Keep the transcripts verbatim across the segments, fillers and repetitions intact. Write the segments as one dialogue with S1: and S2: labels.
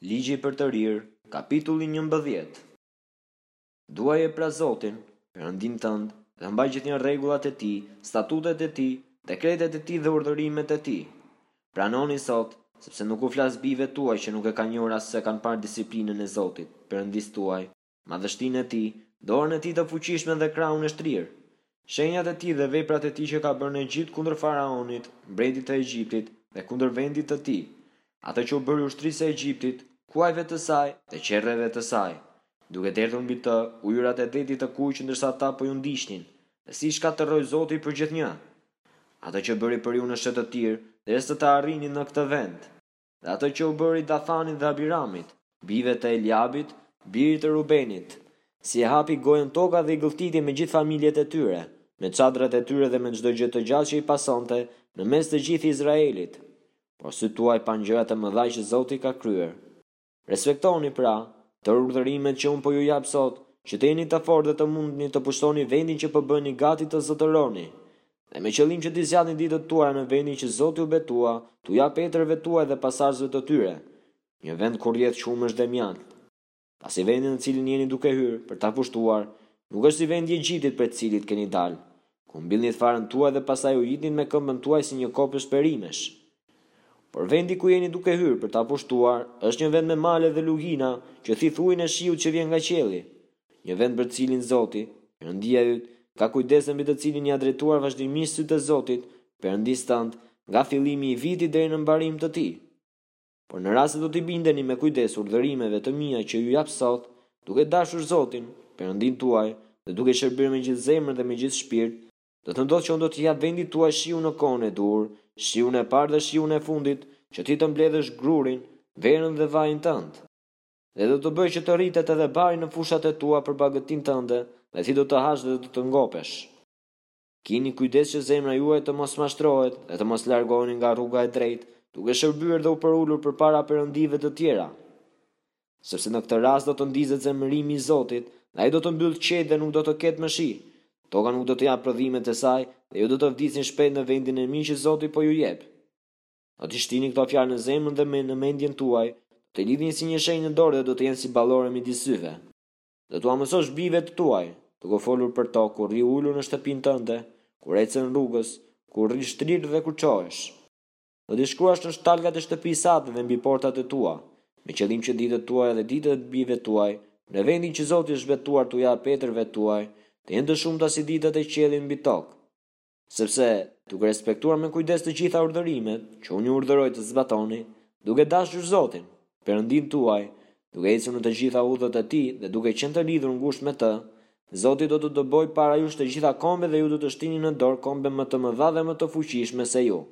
S1: Ligji për të rirë, kapitulli njëmbëdhjetë. Duaje pra Zotin, Perëndin tënd, dhe mbaj gjithnjë rregullat e tij, statutet e tij, dekretet e tij dhe urdhërimet e tij. Pranoni sot, sepse nuk u flas bijve tuaj që nuk e kanë njohur as se kanë parë disiplinën e Zotit, Perëndis tuaj, madhështinë e tij, dorën e tij të fuqishme dhe krahun e shtrirë. Shenjat e tij dhe veprat e tij që ka bërë në Egjipt kundër faraonit, mbretit të Egjiptit, dhe kundër vendit të tij, atë që u bëri ushtrisë e Egjiptit, kuajve të saj dhe qerreve të saj, duke erdhur mbi të ujërat e detit të kuq ndërsa ata po ju ndiqnin, dhe si shkatërroi Zoti për gjithnjë. Atë që bëri për ju në shtet të tirë, derisa të arrinin në këtë vend, dhe atë që u bëri Dathanit dhe Abiramit, bijve të Eliabit, birit të Rubenit, si e hapi gojën toka dhe i gëlltiti me gjithë familjet e tyre, me çadrat e tyre dhe me çdo gjë të gjallë që i pasonte në mes të gjithë Izraelit. Por sy tuaj pa gjërat e mëdha që Zoti ka kryer. Respektoni pra të urdhërimet që unë po ju jap sot, që të jeni të fortë dhe të mundni të pushtoni vendin që po bëni gati të zotëroni, dhe me qëllim që t'i zgjatni ditët tuaja në vendin që Zoti u betua, t'u jap etërve tuaj dhe pasardhësve të tyre, një vend ku rrjedh qumësh dhe mjalt. Pasi vendi në cilin jeni duke hyrë për ta pushtuar, nuk është si vendi i Egjiptit për të cilit keni dalë, ku mbillni farën tuaj dhe pastaj u hitnin me këmbën tuaj si një kopës perimesh. Por vendi ku jeni duke hyrë për ta pushtuar është një vend me male dhe lugina që thith ujin e shiut që vjen nga qielli, një vend për cilin Zoti, Perëndia yt, ka kujdes mbi të cilin ja drejtuar vazhdimisht sytë e Zotit, Perëndis tënd, nga fillimi i vitit deri në mbarim të tij. Por në rast se do t'i bindeni me kujdes urdhërimeve të mia që ju jap sot, duke dashur Zotin, Perëndin tuaj, dhe duke shërbyer me gjithë zemër dhe me gjithë shpirt, do të ndodhë që unë do t'i jap vendit tuaj shiun në kohën e dur, shiun e parë dhe shiun e fundit, që ti të mbledhësh grurin, verën dhe vajin tënd. Dhe do të bëj që të rritet edhe bari në fushat e tua për bagëtin tënde, dhe ti do të hash dhe do të ngopesh. Kini kujdes që zemra juaj të mos mashtrohet dhe të mos largoheni nga rruga e drejtë, duke shërbyer dhe u përulur përpara perëndive të tjera. Sepse në këtë rast do të ndizet zemërimi i Zotit, dhe ai do të mbyll qejt dhe nuk do të ketë më shi. Toka nuk do të jap prodhimet e saj dhe ju do të vdisni shpejt në vendin e mirë që Zoti po ju jep. Do të shtini këto fjalë në zemrën dhe në mendjen tuaj, të lidhni si një shenjë në dorë dhe do të jenë si ballore midis syve. Do t'u mësosh bijve të tuaj, duke folur për to kur rri ulur në shtëpinë tënde, kur ecën rrugës, kur rri shtrirë dhe kur çohesh. Do t'i shkruash në shtalgat e shtëpisë sate dhe mbi portat e tua, me qëllim që ditët tuaja dhe ditët e bijve tuaj, në vendin që Zoti është betuar t'u japë etërve tuaj, të jenë të shumta si ditët e qiellit mbi tokë. Sepse, duke respektuar me kujdes të gjitha urdhërimet që unë ju urdhëroj të zbatoni, duke dashur Zotin, Perëndin tuaj, duke ecur në të gjitha udhët e tij dhe duke qenë të lidhur ngushtë me të, Zoti do të dëboj para jush të gjitha kombe dhe ju do të shtini në dorë kombe më të mëdha dhe më të fuqishme se ju.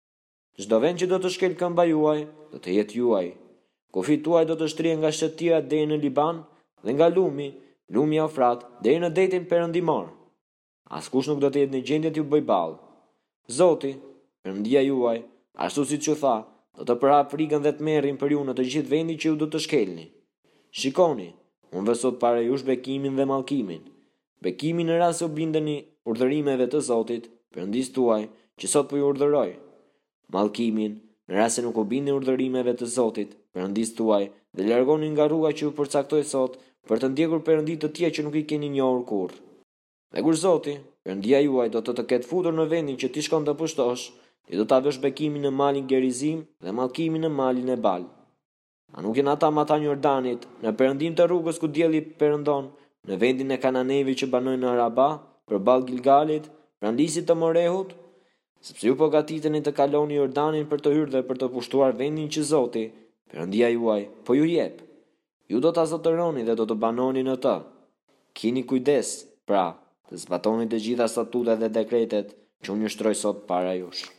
S1: Çdo vend që do të shkel këmba juaj, do të jetë juaj. Kufit tuaj do të shtrihen nga shtëtirat deri në Liban dhe nga lumi, lumi i Ofrat, deri në detin perëndimor. Askush nuk do të jetë në gjendje t'ju bëj ballë. Zoti, Perëndia juaj, ashtu siç u tha, do të përhap frikën dhe tmerrin për ju në të gjithë vendin që ju do të shkelni. Shikoni, unë vë sot para jush bekimin dhe mallkimin. Bekimin në rast se u bindeni urdhërimeve të Zotit, Perëndis tuaj, që sot po ju urdhëroj. Mallkimin, në rast se nuk u bindeni urdhërimeve të Zotit, Perëndis tuaj, dhe largoni nga rruga që ju përcaktoi sot për të ndjekur perëndi të tjerë që nuk i keni njohur kurrë. Dhe kur Zoti, Perëndia juaj do të të ketë futur në vendin që ti shkon të pushtosh, ti do ta vësh bekimin në malin Gerizim dhe mallkimin në malin e Bal. A nuk janë ata mata Jordanit, në perëndim të rrugës ku dielli perëndon, në vendin e Kananejve që banojnë në Araba, përballë Gilgalit, pranë lisit të Morehut? Sepse ju po gatiteni të kaloni Jordanin për të hyrë dhe për të pushtuar vendin që Zoti, Perëndia juaj, po ju jep. Ju do ta zotëroni dhe do të banoni në të. Kini kujdes, pra, të zbatoni të gjitha statutet dhe dekretet që unë ju shtroj sot para jush.